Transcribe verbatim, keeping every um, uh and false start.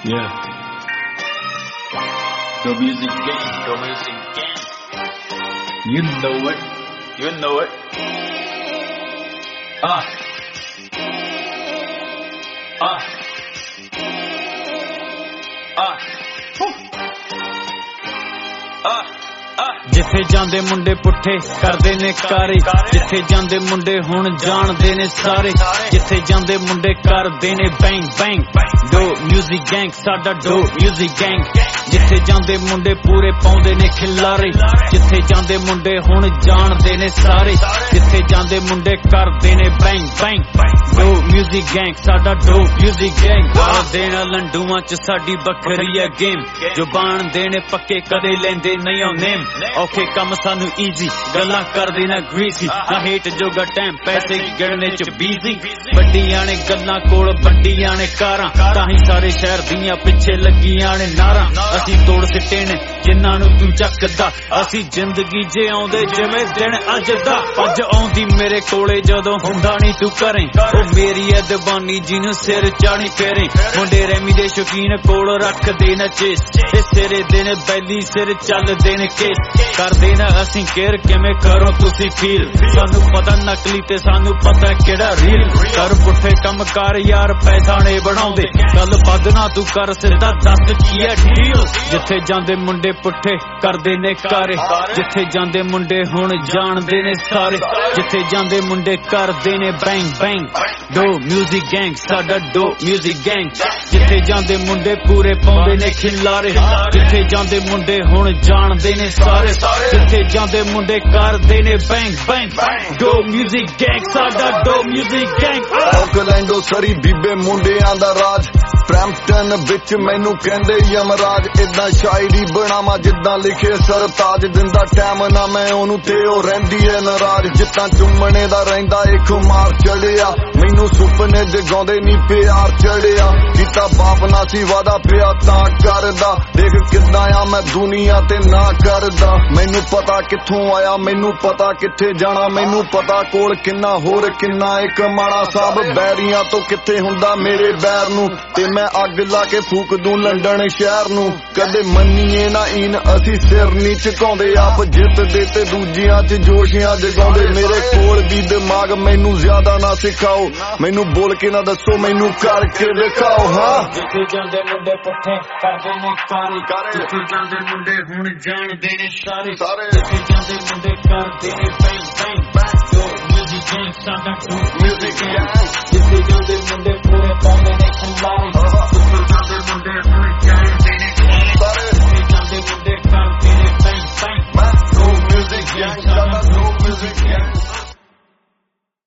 Yeah. The music gang, the music gang. You know it, you know it. Ah. Ah. Ah. Ah. ਜਿੱਥੇ ਜਾਂਦੇ ਮੁੰਡੇ ਪੁੱਠੇ ਕਰਦੇ ਨੇ ਕਾਰੇ, ਜਿੱਥੇ ਜਾਂਦੇ ਮੁੰਡੇ ਹੁਣ ਜਾਣਦੇ ਨੇ ਸਾਰੇ, ਜਿੱਥੇ ਜਾਂਦੇ ਮੁੰਡੇ ਕਰਦੇ ਨੇ ਬੈਂਗ ਬੈਂਗ। ਡੋ ਮਿਊਜ਼ਿਕ ਗੈਂਗ, ਸਾਡਾ ਡੋ ਮਿਊਜ਼ਿਕ ਗੈਂਗ। ਜਿੱਥੇ ਜਾਂਦੇ ਮੁੰਡੇ ਪੂਰੇ ਪਾਉਂਦੇ ਨੇ ਖਿਲਾਰੇ, ਜਿੱਥੇ ਜਾਂਦੇ ਮੁੰਡੇ ਹੁਣ ਜਾਣਦੇ ਨੇ ਸਾਰੇ, ਜਿੱਥੇ ਜਾਂਦੇ ਮੁੰਡੇ ਕਰਦੇ ਨੇ ਬੈਂਗ ਬੈਂਗ। ਡੋ ਮਿਊਜ਼ਿਕ ਗੈਂਗ, ਸਾਡਾ ਡੋ ਮਿਊਜ਼ਿਕ ਗੈਂਗ। ਕਰਦੇ ਨਾ ਲੰਡੂਆਂ ਚ ਸਾਡੀ ਵੱਖਰੀ ਹੈ ਗੇਮ, ਜ਼ੁਬਾਨ ਦੇਣੇ ਪੱਕੇ ਕਦੇ ਲੈਂਦੇ ਨਹੀਂ ਉਹ ਨੇਮ। ਔਖੇ ਕੰਮ ਸਾਨੂੰ ਈਜ਼ੀ, ਗੱਲਾਂ ਕਰਦੇ ਨਾ ਗ੍ਰੀਸੀ, ਨਾ ਹੇਟ ਜੋਗਾ ਟਾਈਮ ਪੈਸੇ ਗਿਣਨੇ ਚ ਬੀਜ਼ੀ। ਵੱਡੀਆਂ ਨੇ ਗੱਲਾਂ ਕੋਲ ਵੱਡੀਆਂ ਨੇ ਕਾਰਾਂ, ਤਾਂ ਹੀ ਸਾਰੇ ਸ਼ਹਿਰ ਦੀਆਂ ਪਿੱਛੇ ਲੱਗੀਆਂ ਨੇ ਨਾਰਾਂ। ਅਸੀਂ ਤੋੜ ਸਿੱਟੇ ਨੇ ਜਿਨ੍ਹਾਂ ਨੂੰ ਤੂੰ ਚੱਕਦਾ, ਅਸੀਂ ਜ਼ਿੰਦਗੀ ਜਿਉਂਦੇ ਜਿਵੇਂ ਦਿਨ ਅੱਜ ਦਾ। ਅੱਜ ਆਉਂਦੀ ਮੇਰੇ ਕੋਲੇ ਜਦੋਂ ਹੁੰਦਾ ਨਹੀਂ ਤੂੰ ਕਰੇ, ਉਹ ਮੇਰੀ ਐ ਦੀਵਾਨੀ ਜਿਹਨੂੰ ਸਿਰ ਚਾਣੀ ਫੇਰੇ। ਮੁੰਡੇ ਰੈਮੀ ਦੇ ਸ਼ੌਕੀਨ ਕੋਲ ਰੱਖਦੇ ਨਾ ਚੇਸ, ਇਹ ਸਿਰੇ ਦੇ ਨੇ ਬੈਲੀ ਸਿਰ ਚੱਲਦੇ ਨੇ ਕੇਸ। ਕਰਦੇ ਨਾ ਅਸੀਂ ਕੇਅਰ ਕਿਵੇਂ ਕਰੋ ਤੁਸੀਂ ਫੀਲ, ਸਾਨੂੰ ਪਤਾ ਨਕਲੀ ਤੇ ਸਾਨੂੰ ਪਤਾ ਕਿਹੜਾ ਰੀਲ। ਕਰ ਪੁੱਠੇ ਕੰਮ ਕਰ ਯਾਰ ਪੈਸਾ ਨੇ ਬਣਾਉਂਦੇ, ਗੱਲ ਵੱਧ ਨਾ ਤੂੰ ਕਰ ਸਿੱਧਾ ਦੱਸ ਕੀ ਹੈ ਡੀਲ। ਜਿੱਥੇ ਜਾਂਦੇ ਮੁੰਡੇ ਪੁੱਠੇ ਕਰਦੇ ਨੇ ਕਾਰੇ, ਜਿੱਥੇ ਜਾਂਦੇ ਮੁੰਡੇ ਹੁਣ ਜਾਣਦੇ ਨੇ ਸਾਰੇ, ਜਿੱਥੇ ਜਾਂਦੇ ਮੁੰਡੇ ਕਰਦੇ ਨੇ ਬੈਂਗ ਬੈਂਗ। ਡੋ ਮਿਊਜ਼ਿਕ ਗੈਂਗ, ਸਾਡਾ ਡੋ ਮਿਊਜ਼ਿਕ ਗੈਂਗ। ਜਿੱਥੇ ਜਾਂਦੇ ਮੁੰਡੇ ਪੂਰੇ ਪਾਉਂਦੇ ਨੇ ਖਿਲਾਰੇ, ਜਿੱਥੇ ਜਾਂਦੇ ਮੁੰਡੇ ਹੁਣ ਜਾਣਦੇ ਨੇ ਸਾਰੇ, ਜਿੱਥੇ ਜਾਂਦੇ ਮੁੰਡੇ ਕਰਦੇ ਨੇ ਬੈਂਗ ਬੈਂਗ। ਡੋ ਮਿਊਜ਼ਿਕ ਗੈਂਗ, ਸਾਡਾ ਡੋ ਮਿਊਜ਼ਿਕ ਗੈਂਗ। ਔਕਲੈਂਡੋ ਸਰੀ ਬੀਬੇ ਮੁੰਡਿਆਂ ਦਾ ਰਾਜ, ਬ੍ਰੈਂਪਟਨ ਵਿੱਚ ਮੈਨੂੰ ਕਹਿੰਦੇ ਯਮਰਾਜ। ਇਦਾਂ ਸ਼ਾਇਰੀ ਬਣਾਵਾਂ ਜਿੱਦਾਂ ਲਿਖੇ ਸਰਤਾਜ, ਦਿੰਦਾ ਟਾਈਮ ਨਾ ਮੈਂ ਉਹਨੂੰ ਤੇ ਉਹ ਰਹਿੰਦੀ ਏ ਨਾਰਾਜ਼। ਜਿੱਦਾਂ ਚੁੰਮਣੇ ਦਾ ਰਹਿੰਦਾ ਏ ਖੁਮਾਰ ਚੜਿਆ, ਮੈਨੂੰ ਸੁਪਨੇ ਜਗਾਉਂਦੇ ਨੀ ਪਿਆਰ ਚੜਿਆ। ਕੀਤਾ ਬਾਪ ਨਾ ਸੀ ਵਾਦਾ ਪਿਆ ਤਾਂ ਕਰਦਾ, ਦੇਖ ਕਿੱਦਾਂ ਆ ਮੈਂ ਦੁਨੀਆ ਤੇ ਨਾ ਕਰਦਾ। ਮੈਨੂੰ ਪਤਾ ਕਿੱਥੋਂ ਆਇਆ, ਮੈਨੂੰ ਪਤਾ ਕਿੱਥੇ ਜਾਣਾ, ਮੈਨੂੰ ਪਤਾ ਕੋਲ ਕਿੰਨਾ ਹੋਰ ਕਿੰਨਾ ਇੱਕ ਮਾੜਾ। ਸਭ ਬੈਰੀਆਂ ਤੋਂ ਕਿੱਥੇ ਹੁੰਦਾ ਮੇਰੇ ਬੈਰ ਨੂੰ, ਤੇ ਮੈਂ ਅੱਗ ਲਾ ਕੇ ਫੂਕ ਦੂੰ ਲੰਡਨ ਸ਼ਹਿਰ ਨੂੰ। ਕਦੇ ਮੰਨੀਏ ਨਾ ਇਨ ਅਸੀਂ ਸਿਰ ਨੀ ਝੁਕਾਉਂਦੇ, ਆਪ ਜਿੱਤਦੇ ਤੇ ਦੂਜਿਆਂ ਚ ਜੋਸ਼ੀਆਂ ਜਗਾਉਂਦੇ। ਮੇਰੇ ਕੋਲ ਵੀ ਦਿਮਾਗ ਮੈਨੂੰ ਜ਼ਿਆਦਾ ਨਾ ਸਿਖਾਓ, ਮੈਨੂੰ ਬੋਲ ਕੇ ਨਾ ਦੱਸੋ ਮੈਨੂੰ ਕਰਕੇ ਦਿਖਾਓ। ਹਾਂ ਜਿੱਥੇ ਜਾਂਦੇ ਮੁੰਡੇ ਪੁੱਠੇ ਕਰਦੇ ਨੇ ਕਾਰੇ, ਜਿੱਥੇ ਜਾਂਦੇ ਮੁੰਡੇ ਹੁਣ ਜਾਣਦੇ ਨੇ ਸਾਰੇ, ਜਿੱਥੇ ਜਾਂਦੇ ਮੁੰਡੇ ਕਰਦੇ ਨੇ ਬੈਂਗ ਬੈਂਗ। ਡੋ ਮਿਊਜ਼ਿਕ ਗੈਂਗ, ਸਾਡਾ ਡੋ ਮਿਊਜ਼ਿਕ ਗੈਂਗ। ਜਿੱਥੇ ਜਾਂਦੇ ਮੁੰਡੇ ਪੂਰੇ ਪਾਉਂਦੇ ਨੇ ਖਿਲਾਰੇ, ਜਿੱਥੇ ਜਾਂਦੇ ਮੁੰਡੇ ਹੁਣ ਜਾਣਦੇ ਨੇ ਸਾਰੇ, ਜਿੱਥੇ ਜਾਂਦੇ ਮੁੰਡੇ ਕਰਦੇ ਨੇ ਬੈਂਗ ਬੈਂਗ। ਡੋ ਮਿਊਜ਼ਿਕ ਗੈਂਗ, ਸਾਡਾ ਡੋ ਮਿਊਜ਼ਿਕ ਗੈਂਗ।